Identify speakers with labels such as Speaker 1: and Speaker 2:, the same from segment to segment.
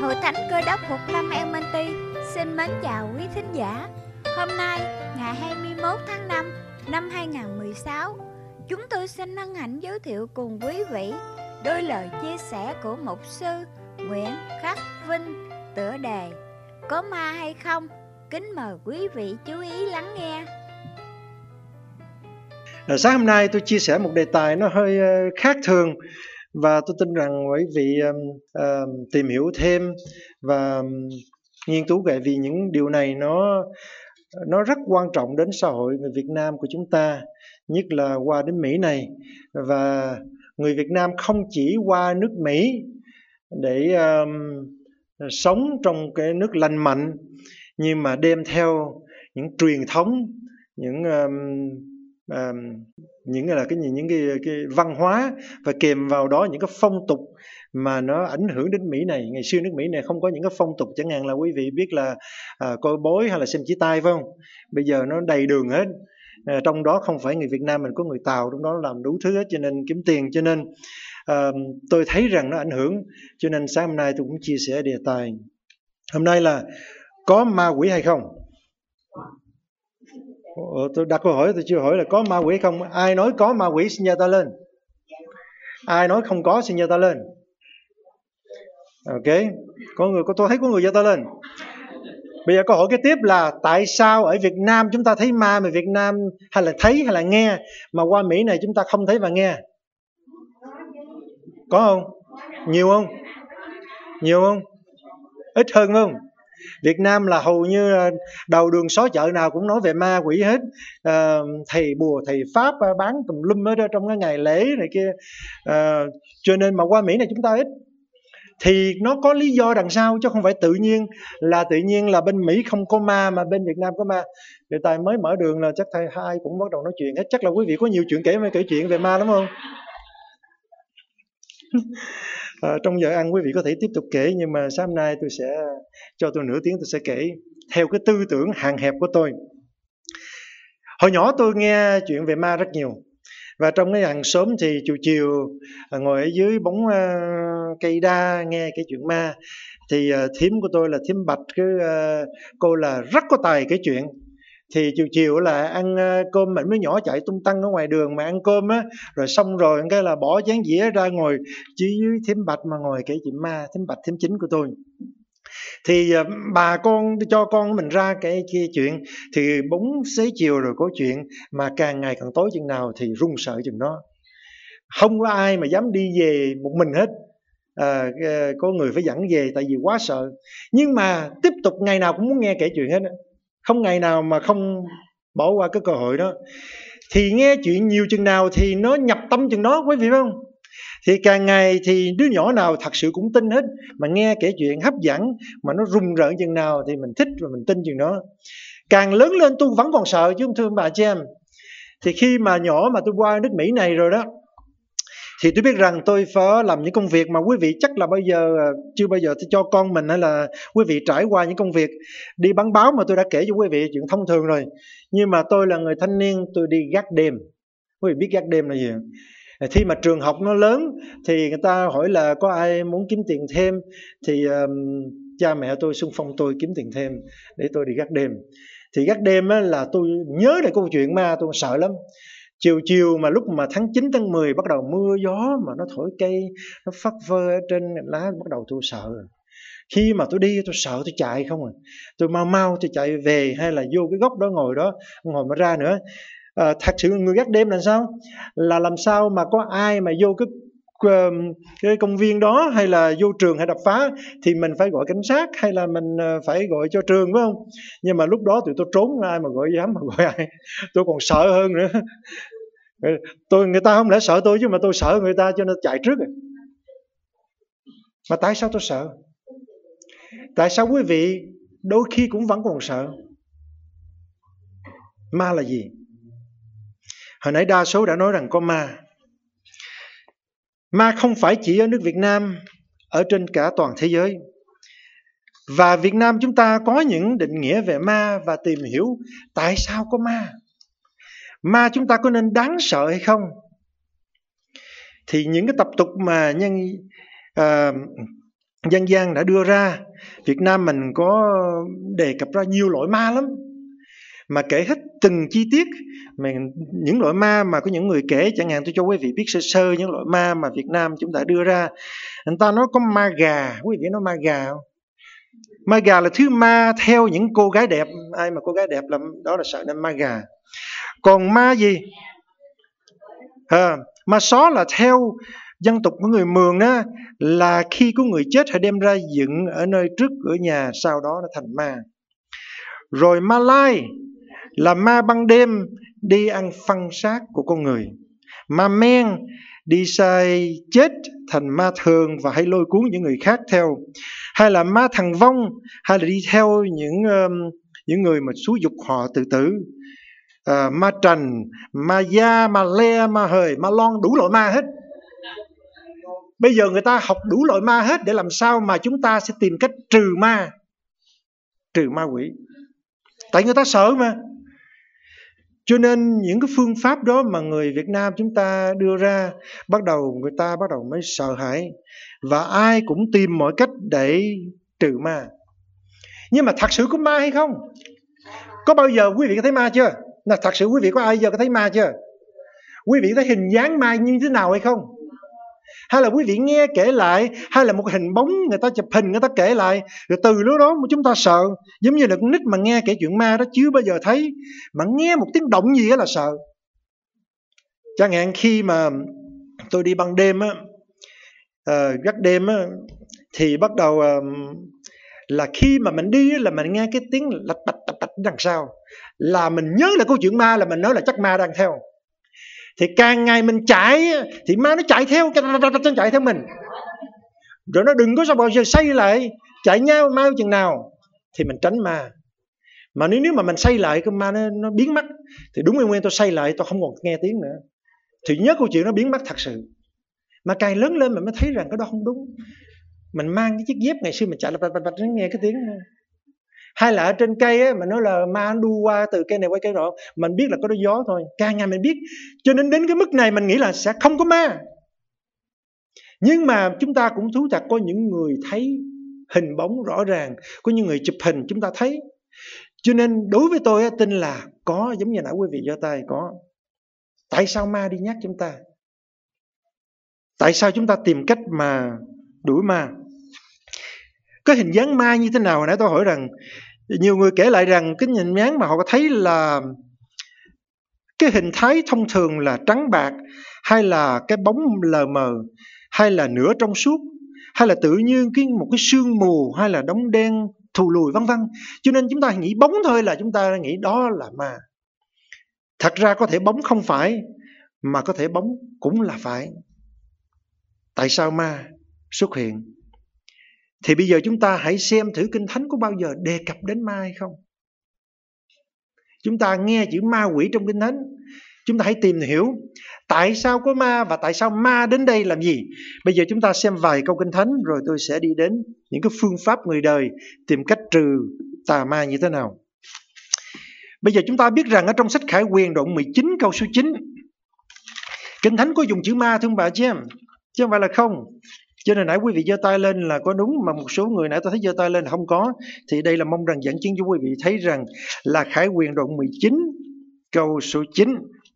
Speaker 1: Hội Thánh Cơ Đốc Phục Lâm LMT xin mến chào quý thính giả. Hôm nay, ngày 21 tháng 5 năm 2016, chúng tôi xin hân hạnh giới thiệu cùng quý vị đôi lời chia sẻ của mục sư Nguyễn Khắc Vinh, tựa đề Có ma hay không? Kính mời quý vị chú ý lắng nghe.
Speaker 2: Sáng hôm nay tôi chia sẻ một đề tài nó hơi khác thường, và tôi tin rằng quý vị tìm hiểu thêm và nghiên cứu về vì những điều này nó rất quan trọng đến xã hội người Việt Nam của chúng ta, nhất là qua đến Mỹ này. Và người Việt Nam không chỉ qua nước Mỹ để sống trong cái nước lành mạnh, nhưng mà đem theo những truyền thống, những cái văn hóa, và kèm vào đó những cái phong tục mà nó ảnh hưởng đến Mỹ này. Ngày xưa nước Mỹ này không có những cái phong tục, chẳng hạn là quý vị biết là coi bói hay là xem chỉ tay, phải không? Bây giờ nó đầy đường hết. Trong đó không phải người Việt Nam mình, có người Tàu trong đó làm đủ thứ hết, cho nên kiếm tiền. Cho nên tôi thấy rằng nó ảnh hưởng, cho nên sáng hôm nay tôi cũng chia sẻ đề tài hôm nay là có ma quỷ hay không. Tôi đặt câu hỏi, tôi chưa hỏi là có ma quỷ hay không. Ai nói có ma quỷ xin giơ tay lên. Ai nói không có xin giơ tay lên. Ok, tôi thấy có người giơ tay lên. Bây giờ câu hỏi kế tiếp là tại sao ở Việt Nam chúng ta thấy ma mà Việt Nam hay là thấy hay là nghe, mà qua Mỹ này chúng ta không thấy và nghe? Có không? Nhiều không? Nhiều không? Ít hơn không? Việt Nam là hầu như đầu đường xó chợ nào cũng nói về ma quỷ hết. Thầy bùa, thầy pháp bán tùm lum ở trong cái ngày lễ này kia. Cho nên mà qua Mỹ này chúng ta ít. Thì nó có lý do đằng sau, chứ không phải tự nhiên là bên Mỹ không có ma mà bên Việt Nam có ma. Đề tài mới mở đường là chắc thầy hai cũng bắt đầu nói chuyện hết. Chắc là quý vị có nhiều chuyện kể chuyện về ma lắm không? Trong giờ ăn quý vị có thể tiếp tục kể, nhưng mà sáng hôm nay tôi sẽ cho tôi nửa tiếng, tôi sẽ kể theo cái tư tưởng hạn hẹp của tôi. Hồi nhỏ tôi nghe chuyện về ma rất nhiều, và trong cái hàng xóm thì chiều ngồi ở dưới bóng cây đa nghe cái chuyện ma. Thì thím của tôi là thím Bạch, cô là rất có tài kể chuyện. Thì chiều là ăn cơm, mình mới nhỏ chạy tung tăng ở ngoài đường mà ăn cơm á, rồi xong rồi cái là bỏ chén dĩa ra ngồi chỉ dưới thím Bạch mà ngồi kể chuyện ma. Thím Bạch, thím chính của tôi. Thì bà con cho con mình ra cái chuyện, thì bóng xế chiều rồi có chuyện, mà càng ngày càng tối chừng nào thì run sợ chừng đó. Không có ai mà dám đi về một mình hết. Có người phải dẫn về tại vì quá sợ. Nhưng mà tiếp tục ngày nào cũng muốn nghe kể chuyện hết, không ngày nào mà không bỏ qua cái cơ hội đó. Thì nghe chuyện nhiều chừng nào thì nó nhập tâm chừng đó, quý vị phải không? Thì càng ngày thì đứa nhỏ nào thật sự cũng tin hết, mà nghe kể chuyện hấp dẫn mà nó rùng rợn chừng nào thì mình thích và mình tin chừng đó. Càng lớn lên tôi vẫn còn sợ chứ không, thưa bà chị em. Thì khi mà nhỏ mà tôi qua nước Mỹ này rồi đó, thì tôi biết rằng tôi phải làm những công việc mà quý vị chắc là chưa bao giờ tôi cho con mình hay là quý vị trải qua những công việc đi bán báo, mà tôi đã kể cho quý vị chuyện thông thường rồi. Nhưng mà tôi là người thanh niên, tôi đi gác đêm. Quý vị biết gác đêm là gì? Khi mà trường học nó lớn thì người ta hỏi là có ai muốn kiếm tiền thêm, thì cha mẹ tôi xung phong tôi kiếm tiền thêm để tôi đi gác đêm. Thì gác đêm á, là tôi nhớ lại câu chuyện ma, tôi sợ lắm. Chiều mà lúc mà tháng 9, tháng 10 bắt đầu mưa gió mà nó thổi cây, nó phất phơ ở trên lá, bắt đầu tôi sợ rồi. Khi mà tôi đi tôi sợ, tôi chạy không à. Tôi mau tôi chạy về, hay là vô cái góc đó ngồi mà ra nữa. Thật sự người gác đêm là sao? Là làm sao mà có ai mà vô cái công viên đó, hay là vô trường hay đập phá, thì mình phải gọi cảnh sát, hay là mình phải gọi cho trường, phải không? Nhưng mà lúc đó tụi tôi trốn, ai mà dám mà gọi ai. Tôi còn sợ hơn nữa. Người ta không lẽ sợ tôi, chứ mà tôi sợ người ta, cho nên chạy trước. Mà tại sao tôi sợ? Tại sao quý vị đôi khi cũng vẫn còn sợ? Ma là gì? Hồi nãy đa số đã nói rằng có ma. Ma không phải chỉ ở nước Việt Nam, ở trên cả toàn thế giới. Và Việt Nam chúng ta có những định nghĩa về ma, và tìm hiểu tại sao có ma. Ma chúng ta có nên đáng sợ hay không? Thì những cái tập tục mà dân gian đã đưa ra. Việt Nam mình có đề cập ra nhiều loại ma lắm, mà kể hết từng chi tiết. Những loại ma mà có những người kể, chẳng hạn tôi cho quý vị biết sơ sơ những loại ma mà Việt Nam chúng ta đưa ra. Người ta nói có ma gà, quý vị nói ma gà không? Ma gà là thứ ma theo những cô gái đẹp. Ai mà cô gái đẹp là đó là sợ nên ma gà. Còn ma gì? Ma só là theo dân tục của người Mường đó, là khi có người chết họ đem ra dựng ở nơi trước cửa nhà, sau đó nó thành ma. Rồi ma lai là ma ban đêm đi ăn phân xác của con người. Ma men đi sai chết thành ma thường và hay lôi cuốn những người khác theo. Hay là ma thằng vong, hay là đi theo những người mà xúi dục họ tự tử. Ma trần, ma da, ma le, ma hời, ma lon, đủ loại ma hết. Bây giờ người ta học đủ loại ma hết để làm sao mà chúng ta sẽ tìm cách trừ ma quỷ. Tại người ta sợ mà. Cho nên những cái phương pháp đó mà người Việt Nam chúng ta đưa ra, người ta bắt đầu mới sợ hãi. Và ai cũng tìm mọi cách để trừ ma. Nhưng mà thật sự có ma hay không? Có bao giờ quý vị có thấy ma chưa? Thật sự quý vị có ai giờ có thấy ma chưa? Quý vị thấy hình dáng ma như thế nào hay không? Hay là quý vị nghe kể lại, hay là một hình bóng người ta chụp hình người ta kể lại, rồi từ lúc đó chúng ta sợ. Giống như là con nít mà nghe kể chuyện ma đó chưa bao giờ thấy, mà nghe một tiếng động gì đó là sợ. Chẳng hạn khi mà tôi đi ban đêm á, gác đêm á, thì bắt đầu là khi mà mình đi là mình nghe cái tiếng lạch bạch đằng sau, là mình nhớ là câu chuyện ma, là mình nói là chắc ma đang theo. Thì càng ngày mình chạy thì ma nó chạy theo mình. Rồi nó đừng có sao bao giờ xoay lại, chạy nhau mau chừng nào thì mình tránh ma. Mà nếu mà mình xoay lại cái ma nó biến mất, thì đúng nguyên tôi xoay lại tôi không còn nghe tiếng nữa. Thì nhớ câu chuyện nó biến mất thật sự. Mà càng lớn lên mình mới thấy rằng cái đó không đúng. Mình mang cái chiếc dép ngày xưa mình chạy là bạch nghe cái tiếng nữa. Hay là ở trên cây á, mình nói là ma nó đu qua từ cây này qua cây nọ, mình biết là có đôi gió thôi. Càng ngày mình biết, cho nên đến cái mức này mình nghĩ là sẽ không có ma. Nhưng mà chúng ta cũng thú thật, có những người thấy hình bóng rõ ràng, có những người chụp hình chúng ta thấy. Cho nên đối với tôi tin là có, giống như nãy quý vị giơ tay, có. Tại sao ma đi nhắc chúng ta? Tại sao chúng ta tìm cách mà đuổi ma? Cái hình dáng ma như thế nào? Hồi nãy tôi hỏi rằng nhiều người kể lại rằng cái hình dáng mà họ có thấy là cái hình thái thông thường là trắng bạc, hay là cái bóng lờ mờ, hay là nửa trong suốt, hay là tự nhiên một cái sương mù, hay là đống đen thù lùi vân vân. Cho nên chúng ta nghĩ bóng thôi là chúng ta nghĩ đó là ma. Thật ra có thể bóng không phải, mà có thể bóng cũng là phải. Tại sao ma xuất hiện? Thì bây giờ chúng ta hãy xem thử Kinh Thánh có bao giờ đề cập đến ma hay không. Chúng ta nghe chữ ma quỷ trong Kinh Thánh, chúng ta hãy tìm hiểu tại sao có ma và tại sao ma đến đây làm gì. Bây giờ chúng ta xem vài câu Kinh Thánh, rồi tôi sẽ đi đến những cái phương pháp người đời tìm cách trừ tà ma như thế nào. Bây giờ chúng ta biết rằng ở trong sách Khải Huyền đoạn 19 câu số 9, Kinh Thánh có dùng chữ ma thưa ông bà chị em, chứ không phải là không. Cho nên nãy quý vị giơ tay lên là có đúng, mà một số người nãy tôi thấy giơ tay lên là không có. Thì đây là mong rằng dẫn chứng cho quý vị thấy rằng là Khải Huyền đoạn 19 câu số 9.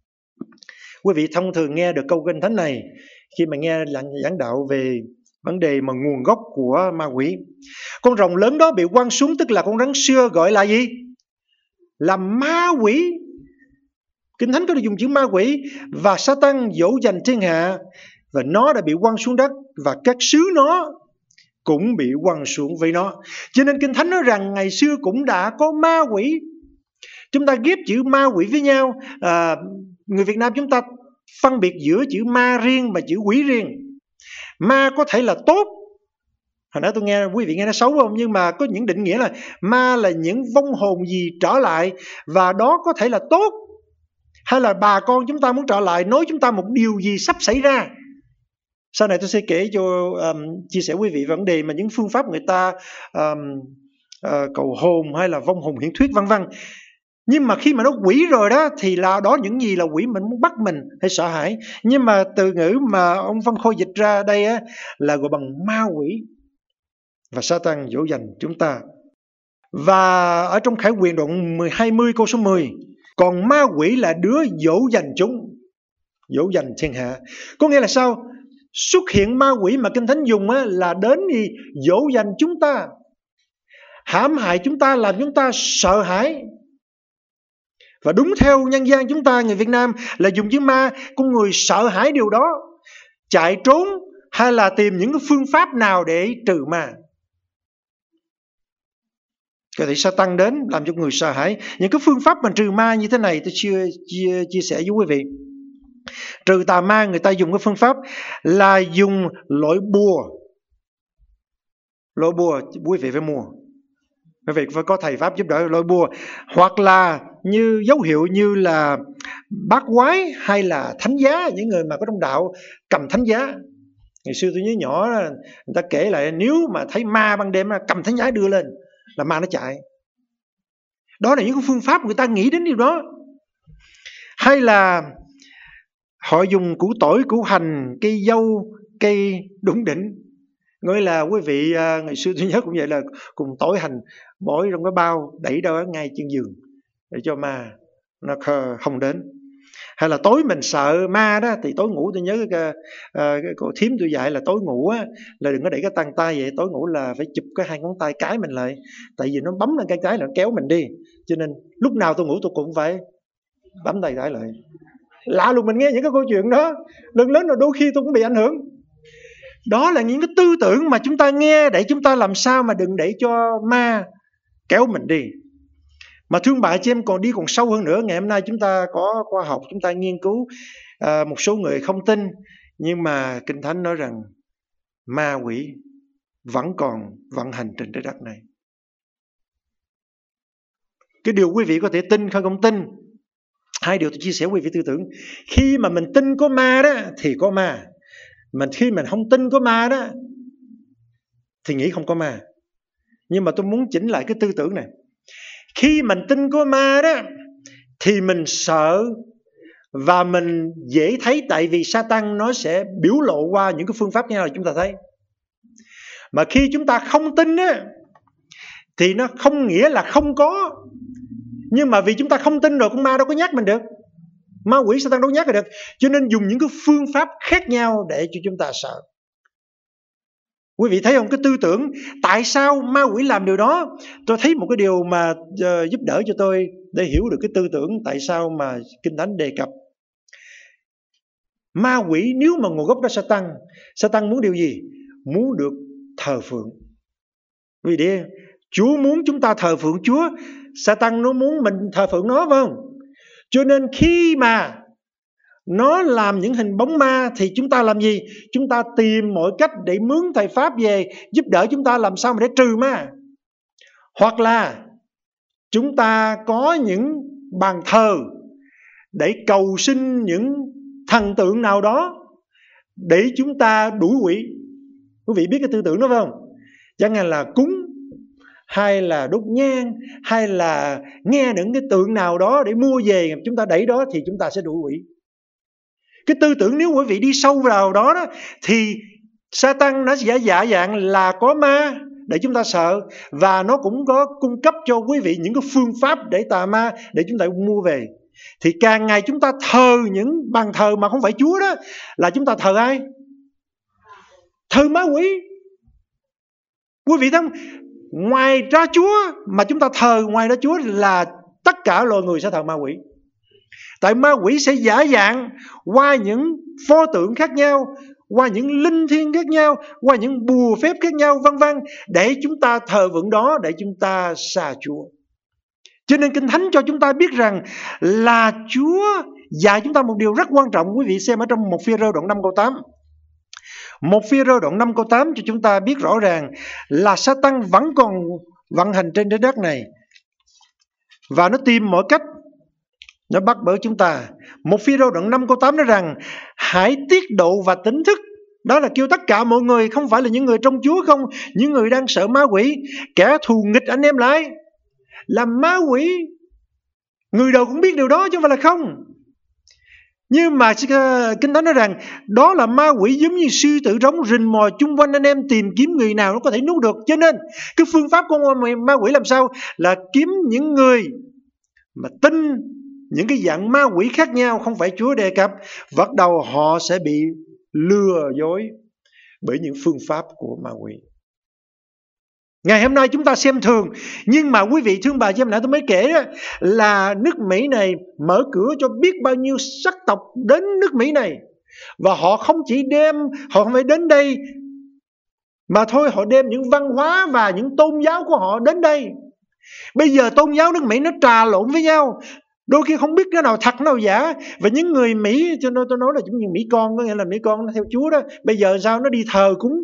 Speaker 2: Quý vị thông thường nghe được câu Kinh Thánh này khi mà nghe giảng đạo về vấn đề mà nguồn gốc của ma quỷ. Con rồng lớn đó bị quăng xuống, tức là con rắn xưa, gọi là gì? Là ma quỷ. Kinh Thánh có dùng chữ ma quỷ. Và Sa-tan dỗ dành thiên hạ, và nó đã bị quăng xuống đất, và các sứ nó cũng bị quăng xuống với nó. Cho nên Kinh Thánh nói rằng ngày xưa cũng đã có ma quỷ. Chúng ta ghép chữ ma quỷ với nhau. Người Việt Nam chúng ta phân biệt giữa chữ ma riêng và chữ quỷ riêng. Ma có thể là tốt. Hồi nãy tôi nghe quý vị nghe nó xấu không? Nhưng mà có những định nghĩa là ma là những vong hồn gì trở lại, và đó có thể là tốt. Hay là bà con chúng ta muốn trở lại, nói chúng ta một điều gì sắp xảy ra. Sau này tôi sẽ kể cho chia sẻ quý vị vấn đề mà những phương pháp người ta cầu hồn hay là vong hồn hiển thuyết vân vân. Nhưng mà khi mà nó quỷ rồi đó, thì là đó những gì là quỷ mình muốn bắt mình hay sợ hãi. Nhưng mà từ ngữ mà ông Văn Khôi dịch ra đây á, là gọi bằng ma quỷ. và Satan dỗ dành chúng ta. Và ở trong Khải Huyền đoạn 20 câu số 10, còn ma quỷ là đứa dỗ dành chúng, dỗ dành thiên hạ. Có nghĩa là sao? Xuất hiện ma quỷ mà Kinh Thánh dùng là đến thì dỗ dành chúng ta, hãm hại chúng ta, làm chúng ta sợ hãi. Và đúng theo nhân gian chúng ta, người Việt Nam là dùng chữ ma, con người sợ hãi điều đó, chạy trốn hay là tìm những cái phương pháp nào để trừ ma. Có thể Satan đến làm cho người sợ hãi. Những cái phương pháp mà trừ ma như thế này tôi chia sẻ với quý vị. Trừ tà ma, người ta dùng cái phương pháp là dùng loại bùa. Loại bùa quý vị phải mua, quý vị phải có thầy pháp giúp đỡ loại bùa, hoặc là như dấu hiệu như là bát quái hay là thánh giá. Những người mà có trong đạo cầm thánh giá. Ngày xưa tôi nhớ nhỏ người ta kể lại, nếu mà thấy ma ban đêm cầm thánh giá đưa lên là ma nó chạy. Đó là những phương pháp người ta nghĩ đến điều đó. Hay là họ dùng củ tỏi, củ hành, cây dâu, cây đủng đỉnh. Nói là quý vị, ngày xưa tôi nhớ cũng vậy, là cùng tỏi hành bỏ trong cái bao đẩy đâu ngay trên giường để cho ma nó không đến. Hay là tối mình sợ ma đó thì tối ngủ, tôi nhớ cái cô thím tôi dạy là tối ngủ là đừng có để cái tăng tay vậy. Tối ngủ là phải chụp cái 2 ngón tay cái mình lại, tại vì nó bấm lên cái là nó kéo mình đi. Cho nên lúc nào tôi ngủ tôi cũng phải bấm tay cái lại. Lạ luôn, mình nghe những cái câu chuyện đó lớn lớn rồi đôi khi tôi cũng bị ảnh hưởng. Đó là những cái tư tưởng mà chúng ta nghe để chúng ta làm sao mà đừng để cho ma kéo mình đi. Mà thương bà chị em, còn sâu hơn nữa. Ngày hôm nay chúng ta có khoa học, chúng ta nghiên cứu, một số người không tin, nhưng mà Kinh Thánh nói rằng ma quỷ vẫn còn vận hành trên trái đất này. Cái điều quý vị có thể tin hay không tin, 2 điều tôi chia sẻ quý vị tư tưởng. Khi mà mình tin có ma đó thì có ma, mà khi mình không tin có ma đó thì nghĩ không có ma. Nhưng mà tôi muốn chỉnh lại cái tư tưởng này. Khi mình tin có ma đó thì mình sợ và mình dễ thấy, tại vì Satan nó sẽ biểu lộ qua những cái phương pháp như nào chúng ta thấy. Mà khi chúng ta không tin á thì nó không nghĩa là không có, nhưng mà vì chúng ta không tin rồi, con ma đâu có nhắc mình được, ma quỷ Satan đâu có nhắc được, cho nên dùng những cái phương pháp khác nhau để cho chúng ta sợ. Quý vị thấy không, cái tư tưởng tại sao ma quỷ làm điều đó? Tôi thấy một cái điều mà giúp đỡ cho tôi để hiểu được cái tư tưởng tại sao mà Kinh Thánh đề cập. Ma quỷ nếu mà nguồn gốc đó Satan muốn điều gì? Muốn được thờ phượng. Vì đi, Chúa muốn chúng ta thờ phượng Chúa, Satan nó muốn mình thờ phượng nó, phải không? Cho nên khi mà nó làm những hình bóng ma thì chúng ta làm gì? Chúng ta tìm mọi cách để mướn thầy pháp về giúp đỡ chúng ta làm sao mà để trừ ma. Hoặc là chúng ta có những bàn thờ để cầu xin những thần tượng nào đó để chúng ta đuổi quỷ. Quý vị biết cái tư tưởng đó phải không? Chẳng hạn là cúng, hay là đốt nhang, hay là nghe những cái tượng nào đó để mua về chúng ta đẩy đó thì chúng ta sẽ đuổi quỷ. Cái tư tưởng nếu quý vị đi sâu vào đó, thì Satan nó sẽ giả dạng là có ma để chúng ta sợ, và nó cũng có cung cấp cho quý vị những cái phương pháp để tà ma để chúng ta mua về. Thì càng ngày chúng ta thờ những bàn thờ mà không phải Chúa đó, là chúng ta thờ ai? Thờ ma quỷ. Quý vị thấy không? Ngoài ra Chúa mà chúng ta thờ, ngoài ra Chúa là tất cả loài người sẽ thờ ma quỷ. Tại ma quỷ sẽ giả dạng qua những pho tượng khác nhau, qua những linh thiêng khác nhau, qua những bùa phép khác nhau, vân vân, để chúng ta thờ vững đó, để chúng ta xa Chúa. Cho nên Kinh Thánh cho chúng ta biết rằng là Chúa dạy chúng ta một điều rất quan trọng. Quý vị xem ở trong 1 Phi-rơ đoạn 5 câu 8. 1 Phi-rơ đoạn 5 câu 8 cho chúng ta biết rõ ràng là Satan vẫn còn vận hành trên trái đất này, và nó tìm mọi cách nó bắt bớ chúng ta. 1 Phi-rơ đoạn 5 câu 8 nói rằng hãy tiết độ và tỉnh thức. Đó là kêu tất cả mọi người, không phải là những người trong Chúa không, những người đang sợ ma quỷ. Kẻ thù nghịch anh em lại là ma quỷ. Người đầu cũng biết điều đó chứ không phải là không. Nhưng mà Kinh Thánh nói rằng đó là ma quỷ giống như sư tử rống rình mò chung quanh anh em, tìm kiếm người nào nó có thể nuốt được. Cho nên cái phương pháp của ma quỷ làm sao? Là kiếm những người mà tin những cái dạng ma quỷ khác nhau, không phải Chúa đề cập. Bắt đầu họ sẽ bị lừa dối bởi những phương pháp của ma quỷ. Ngày hôm nay chúng ta xem thường, nhưng mà quý vị thương bà, chứ hôm nãy tôi mới kể đó, là nước Mỹ này mở cửa cho biết bao nhiêu sắc tộc đến nước Mỹ này. Và họ không chỉ họ không phải đến đây mà thôi, họ đem những văn hóa và những tôn giáo của họ đến đây. Bây giờ tôn giáo nước Mỹ nó trà lộn với nhau, đôi khi không biết cái nào thật nào giả. Và những người Mỹ, cho nên tôi nói là những người Mỹ con, có nghĩa là Mỹ con nó theo Chúa đó, bây giờ sao nó đi thờ cúng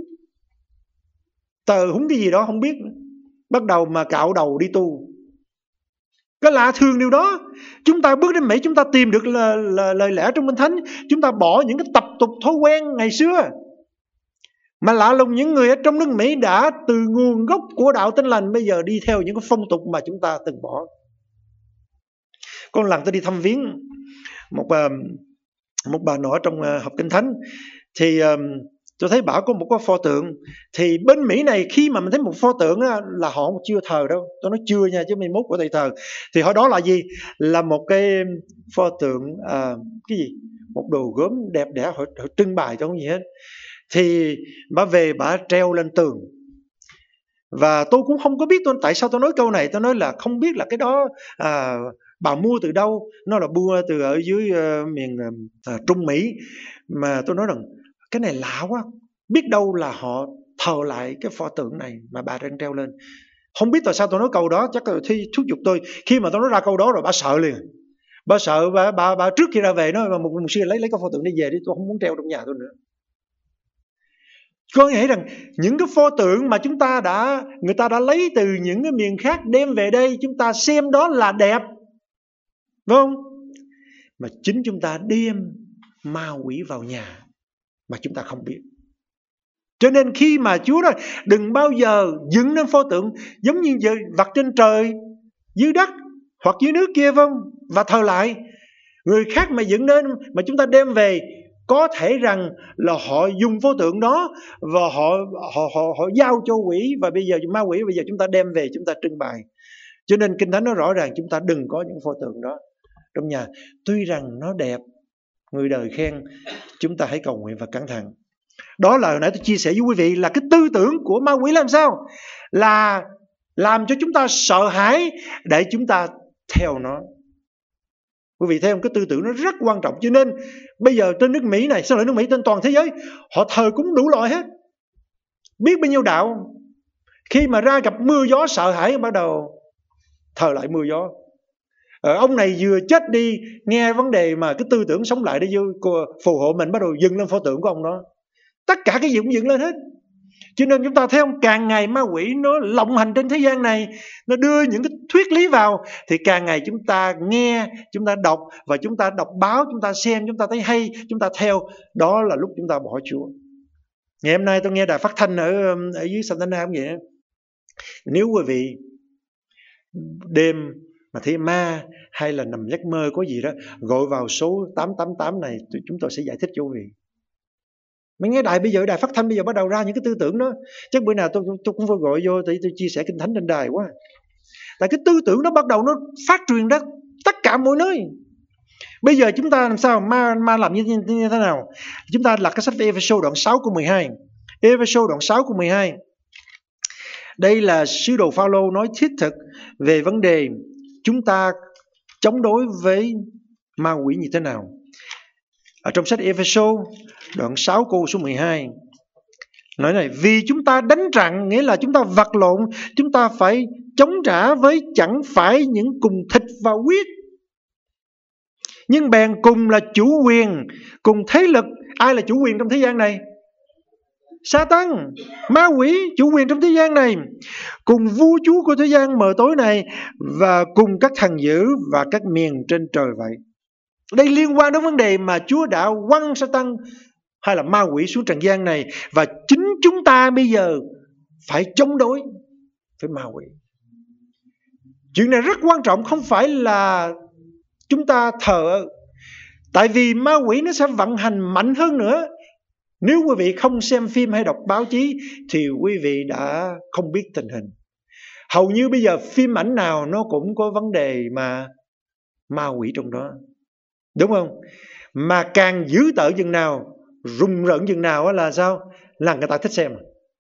Speaker 2: húng cái gì đó không biết, bắt đầu mà cạo đầu đi tu. Cái lạ thường điều đó. Chúng ta bước đến Mỹ, chúng ta tìm được lời lẽ trong Kinh Thánh, chúng ta bỏ những cái tập tục thói quen ngày xưa. Mà lạ lùng, những người ở trong nước Mỹ đã từ nguồn gốc của đạo Tin Lành bây giờ đi theo những cái phong tục mà chúng ta từng bỏ. Có một lần tôi đi thăm viếng một bà nội trong học Kinh Thánh, thì tôi thấy bà có một cái pho tượng. Thì bên Mỹ này khi mà mình thấy một pho tượng đó, là họ chưa thờ đâu. Tôi nói chưa nha, chứ 21 của thầy thờ. Thì họ đó là gì? Là một cái pho tượng, cái gì? Một đồ gốm đẹp đẽ, họ trưng bày cho không gì hết. Thì bà về bà treo lên tường. Và tôi cũng không có biết tại sao tôi nói câu này. Tôi nói là không biết là cái đó bà mua từ đâu. Nó là mua từ ở dưới miền Trung Mỹ. Mà tôi nói rằng cái này lạ quá, biết đâu là họ thờ lại cái pho tượng này mà bà đang treo lên. Không biết tại sao tôi nói câu đó, chắc là Thi thúc giục tôi. Khi mà tôi nói ra câu đó rồi bà sợ liền. Bà sợ, bà trước khi ra về nói mà một sư lấy cái pho tượng đi về đi, tôi không muốn treo trong nhà tôi nữa. Có nghĩa rằng những cái pho tượng mà người ta đã lấy từ những cái miền khác đem về đây, chúng ta xem đó là đẹp, đúng không? Mà chính chúng ta đem ma quỷ vào nhà mà chúng ta không biết. Cho nên khi mà Chúa nói đừng bao giờ dựng nên pho tượng giống như vật trên trời, dưới đất hoặc dưới nước kia, phải không? Và thờ lại. Người khác mà dựng nên mà chúng ta đem về, có thể rằng là họ dùng pho tượng đó và họ giao cho quỷ, và bây giờ ma quỷ bây giờ chúng ta đem về chúng ta trưng bày. Cho nên Kinh Thánh nói rõ ràng chúng ta đừng có những pho tượng đó trong nhà. Tuy rằng nó đẹp, người đời khen, chúng ta hãy cầu nguyện và cẩn thận. Đó là hồi nãy tôi chia sẻ với quý vị, là cái tư tưởng của ma quỷ làm sao? Là làm cho chúng ta sợ hãi để chúng ta theo nó. Quý vị thấy không? Cái tư tưởng nó rất quan trọng. Cho nên bây giờ trên nước Mỹ này, sao lại nước Mỹ, trên toàn thế giới, họ thờ cúng đủ loại hết. Biết bao nhiêu đạo. Khi mà ra gặp mưa gió sợ hãi, bắt đầu thờ lại mưa gió. Ông này vừa chết đi, nghe vấn đề mà cái tư tưởng sống lại để phù hộ mình, bắt đầu dừng lên pho tượng của ông đó. Tất cả cái gì cũng dựng lên hết. Cho nên chúng ta thấy không, càng ngày ma quỷ nó lộng hành trên thế gian này, nó đưa những cái thuyết lý vào, thì càng ngày chúng ta nghe, chúng ta đọc, và chúng ta đọc báo, chúng ta xem, chúng ta thấy hay, chúng ta theo. Đó là lúc chúng ta bỏ Chúa. Ngày hôm nay tôi nghe đài phát thanh ở dưới Santana cũng vậy. Nếu quý vị đêm mà thấy ma hay là nằm giấc mơ có gì đó, gọi vào số 888 này, chúng tôi sẽ giải thích cho quý vị. Mình nghe đài bây giờ, đài phát thanh bây giờ bắt đầu ra những cái tư tưởng đó. Chắc bữa nào tôi cũng phải gọi vô để tôi chia sẻ Kinh Thánh trên đài quá. Tại cái tư tưởng đó bắt đầu nó phát truyền ra tất cả mọi nơi. Bây giờ chúng ta làm sao? Ma làm như thế nào? Chúng ta lật cái sách Ê-phê-sô đoạn 6 câu 12. Ê-phê-sô đoạn 6 câu 12. Đây là sứ đồ Phao-lô nói thiết thực về vấn đề chúng ta chống đối với ma quỷ như thế nào. Ở trong sách Ê-phê-sô đoạn 6 câu số 12 nói này: vì chúng ta đánh trận, nghĩa là chúng ta vật lộn, chúng ta phải chống trả với chẳng phải những cùng thịt và huyết, nhưng bèn cùng là chủ quyền, cùng thế lực. Ai là chủ quyền trong thế gian này? Sa-tan, ma quỷ, chủ quyền trong thế gian này, cùng vua chúa của thế gian mờ tối này, và cùng các thần dữ và các miền trên trời vậy. Đây liên quan đến vấn đề mà Chúa đã quăng Sa-tan hay là ma quỷ xuống trần gian này, và chính chúng ta bây giờ phải chống đối với ma quỷ. Chuyện này rất quan trọng, không phải là chúng ta thờ. Tại vì ma quỷ nó sẽ vận hành mạnh hơn nữa. Nếu quý vị không xem phim hay đọc báo chí thì quý vị đã không biết tình hình. Hầu như bây giờ phim ảnh nào nó cũng có vấn đề mà ma quỷ trong đó, đúng không? Mà càng dữ tợn chừng nào, rùng rợn chừng nào là sao? Là người ta thích xem.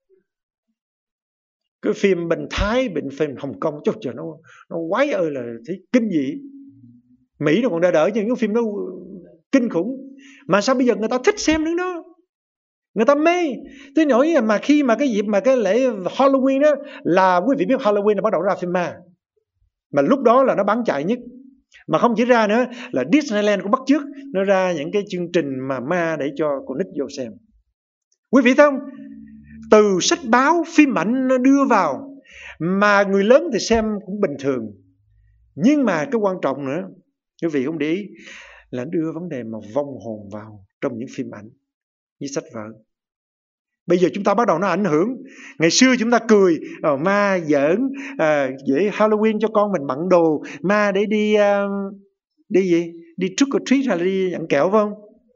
Speaker 2: Cái phim bên Thái, phim Hồng Kông, trời trời, nó quái ơi là thấy kinh dị. Mỹ nó còn đỡ nhưng những phim nó kinh khủng. Mà sao bây giờ người ta thích xem nữa đó, người ta mê. Tôi nói mà khi mà cái dịp mà cái lễ Halloween đó, là quý vị biết Halloween là bắt đầu ra phim ma, mà lúc đó là nó bán chạy nhất. Mà không chỉ ra nữa là Disneyland cũng bắt chước, nó ra những cái chương trình mà ma để cho con nít vô xem. Quý vị thấy không? Từ sách báo, phim ảnh nó đưa vào, mà người lớn thì xem cũng bình thường. Nhưng mà cái quan trọng nữa, quý vị không để ý, là đưa vấn đề mà vong hồn vào trong những phim ảnh như sách vở. Bây giờ chúng ta bắt đầu nó ảnh hưởng. Ngày xưa chúng ta cười ma giỡn, vậy Halloween cho con mình bận đồ ma để đi gì? Đi trick or treat hay là đi nhận kẹo phải không?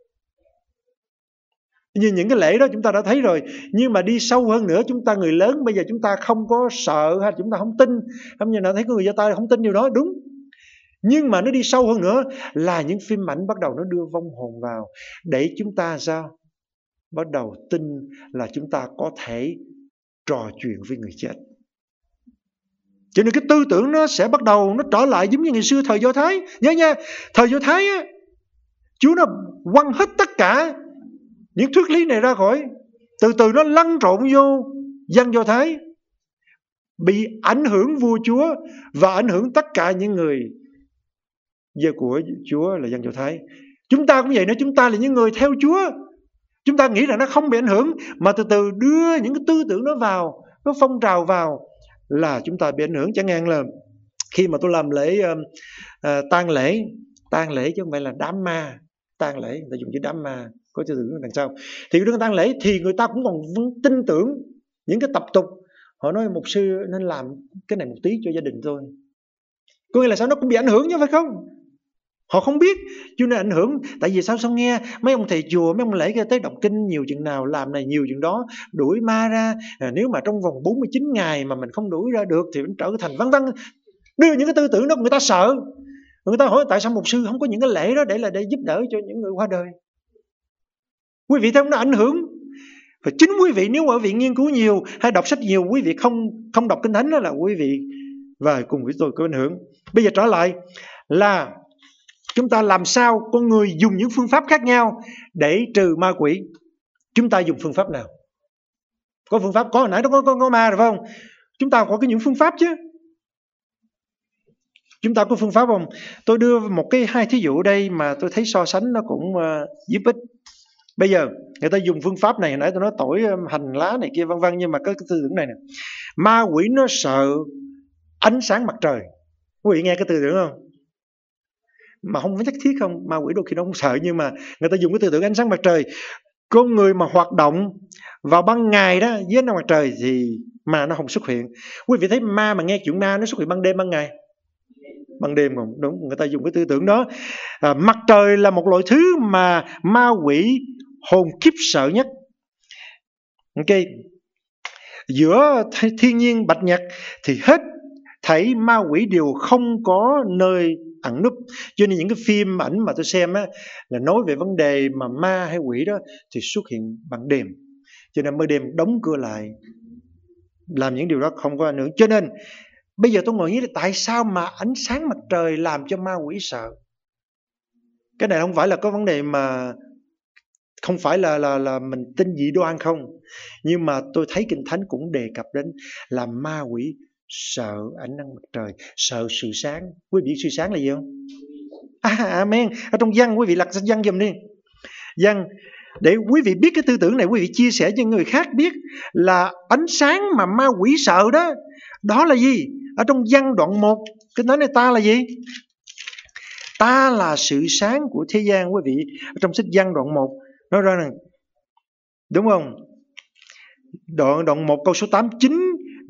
Speaker 2: Như những cái lễ đó chúng ta đã thấy rồi. Nhưng mà đi sâu hơn nữa, chúng ta người lớn bây giờ chúng ta không có sợ hay chúng ta không tin. Không như nào thấy có người giơ tay không tin điều đó, đúng. Nhưng mà nó đi sâu hơn nữa là những phim ảnh bắt đầu nó đưa vong hồn vào để chúng ta sao? Bắt đầu tin là chúng ta có thể trò chuyện với người chết. Cho nên cái tư tưởng nó sẽ bắt đầu nó trở lại giống như ngày xưa thời Do Thái. Nhớ nha, thời Do Thái á, Chúa nó quăng hết tất cả những thuyết lý này ra khỏi. Từ từ nó lăn trộn vô dân Do Thái, bị ảnh hưởng vua Chúa và ảnh hưởng tất cả những người giờ của Chúa là dân Do Thái. Chúng ta cũng vậy nữa, chúng ta là những người theo Chúa. Chúng ta nghĩ rằng nó không bị ảnh hưởng, mà từ từ đưa những cái tư tưởng nó vào, nó phong trào vào là chúng ta bị ảnh hưởng. Chẳng hạn là khi mà tôi làm lễ tang lễ chứ không phải là đám ma. Tang lễ người ta dùng chữ đám ma, có tư tưởng đằng sau. Thì đương tang lễ thì người ta cũng còn tin tưởng những cái tập tục. Họ nói mục sư nên làm cái này một tí cho gia đình tôi. Có nghĩa là sao? Nó cũng bị ảnh hưởng chứ phải không? Họ không biết, cho nên ảnh hưởng. Tại vì sao nghe mấy ông thầy chùa, mấy ông lễ tới đọc kinh nhiều chừng nào, làm này nhiều chừng đó, đuổi ma ra. Nếu mà trong vòng 49 ngày mà mình không đuổi ra được thì nó trở thành vân vân. Đưa những cái tư tưởng đó, người ta sợ. Người ta hỏi tại sao mục sư không có những cái lễ đó để giúp đỡ cho những người qua đời. Quý vị thấy không? Nó ảnh hưởng. Và chính quý vị, nếu mà quý vị nghiên cứu nhiều hay đọc sách nhiều, quý vị không đọc kinh thánh đó là quý vị và cùng với tôi có ảnh hưởng. Bây giờ trở lại là chúng ta làm sao con người dùng những phương pháp khác nhau để trừ ma quỷ. Chúng ta dùng phương pháp nào? Có phương pháp, có hồi nãy nó có ma rồi phải không? Chúng ta có những phương pháp chứ. Chúng ta có phương pháp không? Tôi đưa hai thí dụ ở đây mà tôi thấy so sánh nó cũng giúp ích. Bây giờ người ta dùng phương pháp này, hồi nãy tôi nói tỏi hành lá này kia vân vân, nhưng mà cái tư tưởng này nè. Ma quỷ nó sợ ánh sáng mặt trời. Quý vị nghe cái tư tưởng không? Mà không phải nhất thiết không, ma quỷ đôi khi nó không sợ, nhưng mà người ta dùng cái tư tưởng ánh sáng mặt trời. Con người mà hoạt động vào ban ngày đó dưới ánh mặt trời thì ma nó không xuất hiện. Quý vị thấy ma mà nghe chuyện ma nó xuất hiện ban đêm ban ngày? Ban đêm không? Đúng, người ta dùng cái tư tưởng đó. Mặt trời là một loại thứ mà ma quỷ hồn khiếp sợ nhất. Ok, giữa thiên nhiên bạch nhật thì hết thảy ma quỷ đều không có nơi ẩn núp. Cho nên những cái phim ảnh mà tôi xem á, là nói về vấn đề mà ma hay quỷ đó thì xuất hiện ban đêm. Cho nên mới đêm đóng cửa lại, làm những điều đó không có ảnh hưởng. Cho nên bây giờ tôi ngồi nghĩ là tại sao mà ánh sáng mặt trời làm cho ma quỷ sợ. Cái này không phải là có vấn đề mà không phải là mình tin dị đoan không. Nhưng mà tôi thấy Kinh Thánh cũng đề cập đến là ma quỷ sợ ánh nắng mặt trời, sợ sự sáng. Quý vị biết sự sáng là gì không? Amen. Ở trong Giăng, quý vị lật sang Giăng giùm đi. Giăng, để quý vị biết cái tư tưởng này, quý vị chia sẻ cho người khác biết là ánh sáng mà ma quỷ sợ đó, đó là gì? Ở trong Giăng đoạn 1, Kinh Thánh này ta là gì? Ta là sự sáng của thế gian. Quý vị, ở trong sách Giăng đoạn 1 nói ra rằng, đúng không? Đoạn 1 câu số 8, chính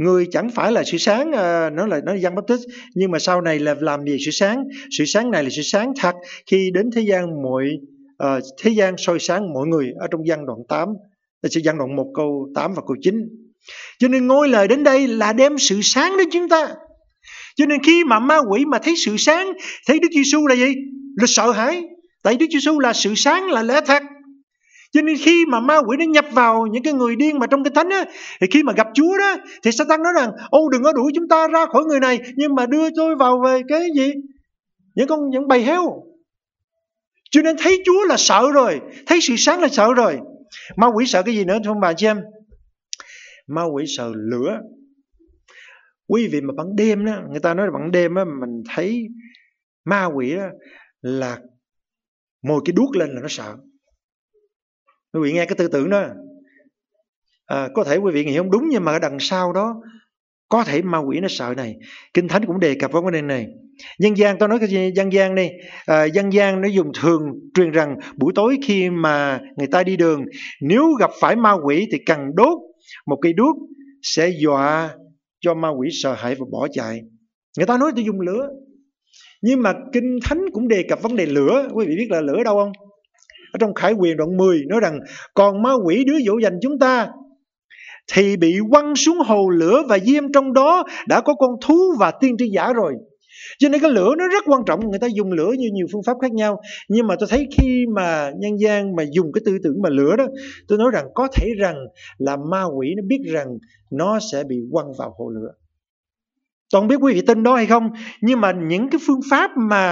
Speaker 2: người chẳng phải là sự sáng, nó là Giăng Baptist, nhưng mà sau này là làm gì sự sáng? Sự sáng này là sự sáng thật khi đến thế gian soi sáng mọi người, ở trong Giăng đoạn 8, sẽ Giăng đoạn 1 câu 8 và câu 9. Cho nên ngôi lời đến đây là đem sự sáng đến chúng ta. Cho nên khi mà ma quỷ mà thấy sự sáng, thấy Đức Giêsu là gì? Là sợ hãi. Tại Đức Giêsu là sự sáng, là lẽ thật. Cho nên khi mà ma quỷ nó nhập vào những cái người điên mà trong Kinh Thánh á, thì khi mà gặp Chúa đó, thì Satan nói rằng: ô, đừng có đuổi chúng ta ra khỏi người này, nhưng mà đưa tôi vào về cái gì? Những bầy heo. Cho nên thấy Chúa là sợ rồi, thấy sự sáng là sợ rồi. Ma quỷ sợ cái gì nữa thưa bà chị em? Ma quỷ sợ lửa. Quý vị mà ban đêm đó, người ta nói là ban đêm đó, mình thấy ma quỷ đó là mồi cái đuốc lên là nó sợ. Quý vị nghe cái tư tưởng đó, có thể quý vị nghĩ không đúng, nhưng mà ở đằng sau đó có thể ma quỷ nó sợ này. Kinh Thánh cũng đề cập vào vấn đề này. Dân gian, tôi nói cái gì dân gian đi, dân gian nó dùng thường truyền rằng buổi tối khi mà người ta đi đường, nếu gặp phải ma quỷ thì cần đốt một cây đuốc sẽ dọa cho ma quỷ sợ hãi và bỏ chạy. Người ta nói tôi dùng lửa, nhưng mà Kinh Thánh cũng đề cập vấn đề lửa. Quý vị biết là lửa đâu không? Ở trong Khải Huyền đoạn 10 nói rằng: còn ma quỷ đứa dỗ dành chúng ta thì bị quăng xuống hồ lửa và diêm trong đó đã có con thú và tiên tri giả rồi. Cho nên cái lửa nó rất quan trọng. Người ta dùng lửa như nhiều phương pháp khác nhau, nhưng mà tôi thấy khi mà nhân gian mà dùng cái tư tưởng mà lửa đó, tôi nói rằng có thể rằng là ma quỷ nó biết rằng nó sẽ bị quăng vào hồ lửa. Tôi không biết quý vị tin đó hay không, nhưng mà những cái phương pháp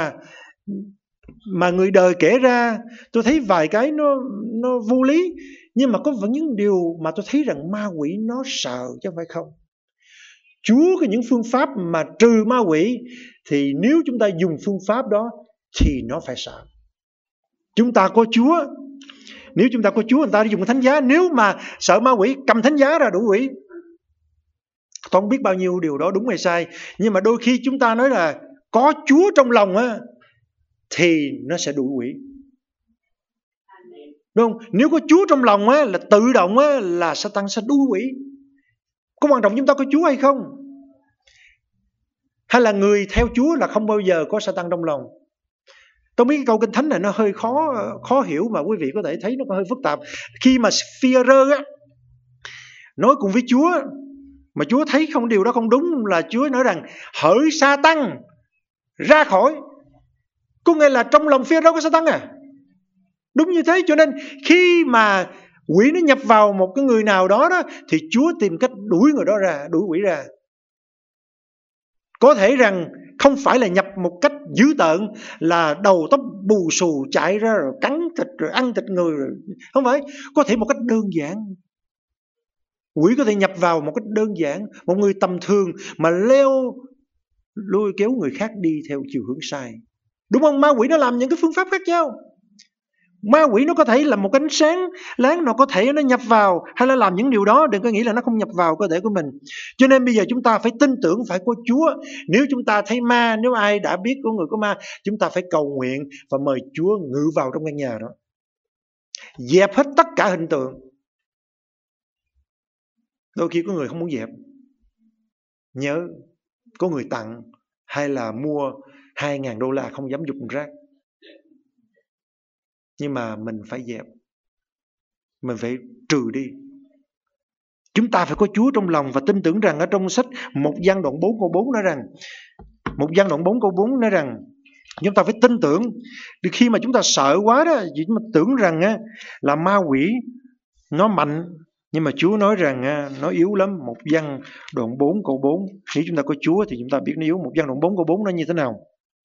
Speaker 2: mà người đời kể ra, tôi thấy vài cái nó vô lý, nhưng mà có vẫn những điều mà tôi thấy rằng ma quỷ nó sợ chứ không phải không. Chúa có những phương pháp mà trừ ma quỷ, thì nếu chúng ta dùng phương pháp đó thì nó phải sợ. Chúng ta có Chúa, nếu chúng ta có Chúa, người ta dùng thánh giá. Nếu mà sợ ma quỷ, cầm thánh giá ra đuổi quỷ. Tôi không biết bao nhiêu điều đó đúng hay sai, nhưng mà đôi khi chúng ta nói là có Chúa trong lòng á, thì nó sẽ đuổi quỷ, đúng không? Nếu có Chúa trong lòng á, là tự động á, là Satan sẽ đuổi quỷ. Có quan trọng chúng ta có Chúa hay không? Hay là người theo Chúa là không bao giờ có Satan trong lòng? Tôi biết cái câu Kinh Thánh này nó hơi khó hiểu, mà quý vị có thể thấy nó hơi phức tạp. Khi mà Phi-e-rơ á nói cùng với Chúa, mà Chúa thấy không, điều đó không đúng, là Chúa nói rằng: hỡi Sa-tăng ra khỏi. Có nghĩa là trong lòng Phi-e-rơ có Sa-tăng à? Đúng như thế. Cho nên khi mà quỷ nó nhập vào một cái người nào đó, thì Chúa tìm cách đuổi người đó ra, đuổi quỷ ra. Có thể rằng không phải là nhập một cách dữ tợn, là đầu tóc bù xù chạy ra rồi cắn thịt rồi ăn thịt người rồi. Không phải. Có thể một cách đơn giản. Quỷ có thể nhập vào một cách đơn giản, một người tầm thường mà lôi kéo người khác đi theo chiều hướng sai. Đúng không? Ma quỷ nó làm những cái phương pháp khác nhau. Ma quỷ nó có thể là một ánh sáng láng, nó có thể nó nhập vào hay là làm những điều đó. Đừng có nghĩ là nó không nhập vào cơ thể của mình. Cho nên bây giờ chúng ta phải tin tưởng, phải có Chúa. Nếu chúng ta thấy ma, nếu ai đã biết có người có ma, chúng ta phải cầu nguyện và mời Chúa ngự vào trong căn nhà đó, dẹp hết tất cả hình tượng. Đôi khi có người không muốn dẹp, nhớ có người tặng hay là mua $2,000 không dám dục rác. Nhưng mà mình phải dẹp, mình phải trừ đi. Chúng ta phải có Chúa trong lòng và tin tưởng rằng ở trong sách 1 Giăng đoạn 4 câu 4 nói rằng, 1 Giăng đoạn 4 câu 4 nói rằng chúng ta phải tin tưởng. Khi mà chúng ta sợ quá đó, chúng ta tưởng rằng là ma quỷ nó mạnh, nhưng mà Chúa nói rằng nó yếu lắm. 1 Giăng đoạn 4 câu 4. Nếu chúng ta có Chúa thì chúng ta biết nó yếu. 1 Giăng đoạn 4 câu 4 nó như thế nào?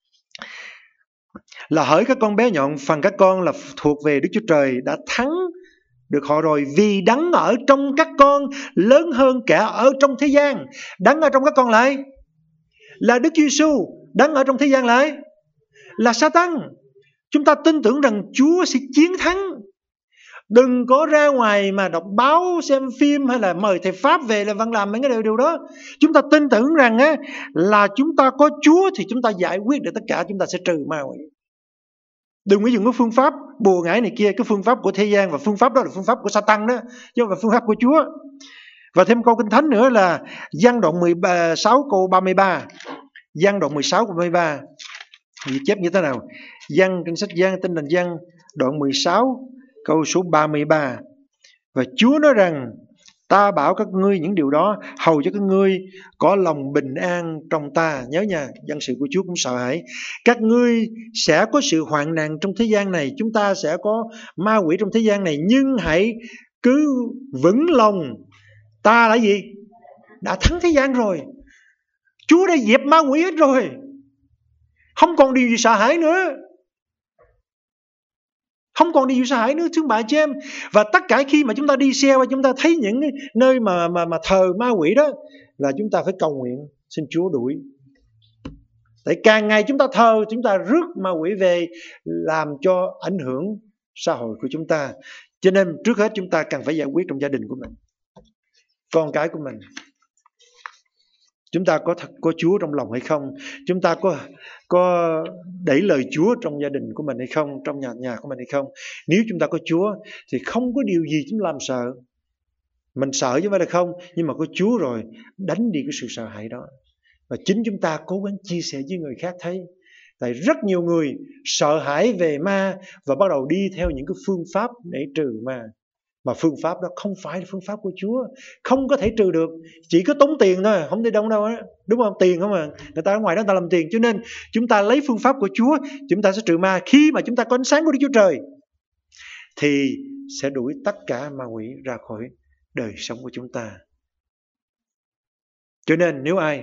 Speaker 2: Là hỡi các con bé nhọn, phần các con là thuộc về Đức Chúa Trời đã thắng được họ rồi, vì đấng ở trong các con lớn hơn cả ở trong thế gian. Đấng ở trong các con lại là Đức Giêsu, đấng ở trong thế gian lại là Sa-tan. Chúng ta tin tưởng rằng Chúa sẽ chiến thắng. Đừng có ra ngoài mà đọc báo, xem phim hay là mời thầy Pháp về là vẫn làm mấy cái điều đó. Chúng ta tin tưởng rằng là chúng ta có Chúa thì chúng ta giải quyết được tất cả, chúng ta sẽ trừ ma quỷ. Đừng có dùng cái phương pháp bùa ngải này kia, cái phương pháp của thế gian, và phương pháp đó là phương pháp của Sa-tan đó, chứ không phải phương pháp của Chúa. Và thêm câu Kinh Thánh nữa là Giăng đoạn 16 câu 33. Giăng đoạn 16 câu 33 ghi chép như thế nào? Giăng, trên sách Giăng, tin lành Giăng đoạn 16 câu số 33. Và Chúa nói rằng: ta bảo các ngươi những điều đó hầu cho các ngươi có lòng bình an trong ta. Nhớ nha, dân sự của Chúa cũng sợ hãi. Các ngươi sẽ có sự hoạn nạn trong thế gian này, chúng ta sẽ có ma quỷ trong thế gian này, nhưng hãy cứ vững lòng. Ta là gì? Đã thắng thế gian rồi. Chúa đã dẹp ma quỷ hết rồi, không còn điều gì sợ hãi nữa. Không còn điều gì sợ hãi nữa, thưa bà chị em. Và tất cả khi mà chúng ta đi xe và chúng ta thấy những nơi mà thờ ma quỷ đó, là chúng ta phải cầu nguyện xin Chúa đuổi. Tại càng ngày chúng ta thờ, chúng ta rước ma quỷ về, làm cho ảnh hưởng xã hội của chúng ta. Cho nên trước hết chúng ta cần phải giải quyết trong gia đình của mình, con cái của mình. Chúng ta có Chúa trong lòng hay không? Chúng ta có đẩy lời Chúa trong gia đình của mình hay không? Trong nhà của mình hay không? Nếu chúng ta có Chúa thì không có điều gì chúng làm sợ. Mình sợ chứ phải là không, nhưng mà có Chúa rồi, đánh đi cái sự sợ hãi đó. Và chính chúng ta cố gắng chia sẻ với người khác thấy. Tại rất nhiều người sợ hãi về ma và bắt đầu đi theo những cái phương pháp để trừ ma. Mà phương pháp đó không phải là phương pháp của Chúa, không có thể trừ được, chỉ có tốn tiền thôi, không thể đâu á, đúng không? Tiền không à, người ta ở ngoài đó người ta làm tiền. Cho nên chúng ta lấy phương pháp của Chúa, chúng ta sẽ trừ ma. Khi mà chúng ta có ánh sáng của Đức Chúa Trời thì sẽ đuổi tất cả ma quỷ ra khỏi đời sống của chúng ta. Cho nên nếu ai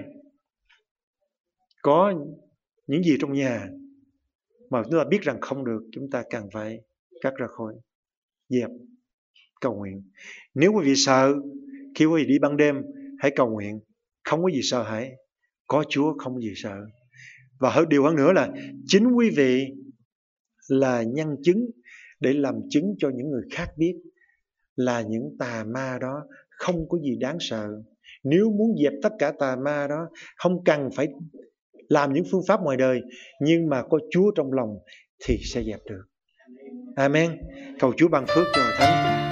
Speaker 2: có những gì trong nhà mà chúng ta biết rằng không được, chúng ta cần phải cắt ra khỏi, dẹp, cầu nguyện. Nếu quý vị sợ, khi quý vị đi ban đêm, hãy cầu nguyện. Không có gì sợ hãi, có Chúa không có gì sợ. Và hơn điều hơn nữa là chính quý vị là nhân chứng để làm chứng cho những người khác biết là những tà ma đó không có gì đáng sợ. Nếu muốn dẹp tất cả tà ma đó, không cần phải làm những phương pháp ngoài đời, nhưng mà có Chúa trong lòng thì sẽ dẹp được. Amen. Cầu Chúa ban phước cho hội thánh.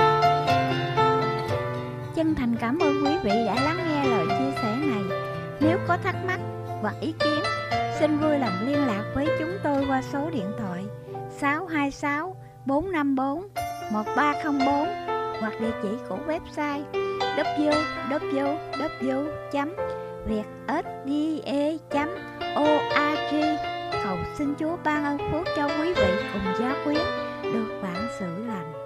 Speaker 1: Chân thành cảm ơn quý vị đã lắng nghe lời chia sẻ này. Nếu có thắc mắc hoặc ý kiến, xin vui lòng liên lạc với chúng tôi qua số điện thoại 626 454 1304 hoặc địa chỉ của website www.vietsda.org. Cầu xin Chúa ban ơn phước cho quý vị cùng gia quyến được vạn sự lành.